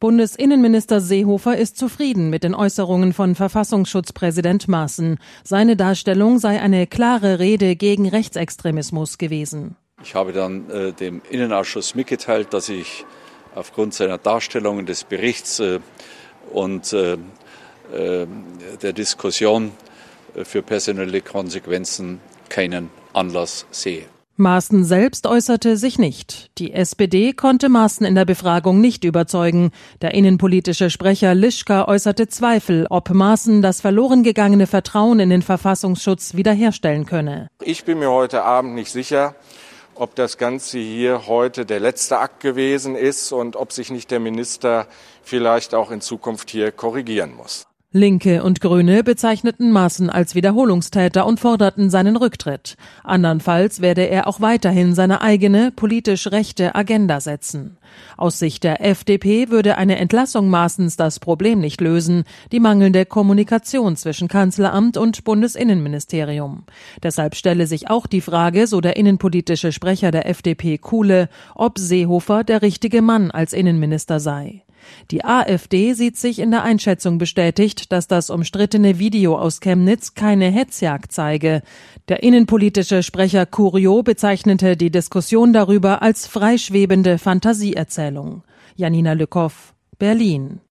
Bundesinnenminister Seehofer ist zufrieden mit den Äußerungen von Verfassungsschutzpräsident Maaßen. Seine Darstellung sei eine klare Rede gegen Rechtsextremismus gewesen. Ich habe dann dem Innenausschuss mitgeteilt, dass ich aufgrund seiner Darstellungen des Berichts und der Diskussion für personelle Konsequenzen keinen Anlass sehe. Maaßen selbst äußerte sich nicht. Die SPD konnte Maaßen in der Befragung nicht überzeugen. Der innenpolitische Sprecher Lischka äußerte Zweifel, ob Maaßen das verloren gegangene Vertrauen in den Verfassungsschutz wiederherstellen könne. Ich bin mir heute Abend nicht sicher, ob das Ganze hier heute der letzte Akt gewesen ist und ob sich nicht der Minister vielleicht auch in Zukunft hier korrigieren muss. Linke und Grüne bezeichneten Maaßen als Wiederholungstäter und forderten seinen Rücktritt. Andernfalls werde er auch weiterhin seine eigene, politisch rechte Agenda setzen. Aus Sicht der FDP würde eine Entlassung Maaßens das Problem nicht lösen, die mangelnde Kommunikation zwischen Kanzleramt und Bundesinnenministerium. Deshalb stelle sich auch die Frage, so der innenpolitische Sprecher der FDP Kuhle, ob Seehofer der richtige Mann als Innenminister sei. Die AfD sieht sich in der Einschätzung bestätigt, dass das umstrittene Video aus Chemnitz keine Hetzjagd zeige. Der innenpolitische Sprecher Curio bezeichnete die Diskussion darüber als freischwebende Fantasieerzählung. Janina Lückhoff, Berlin.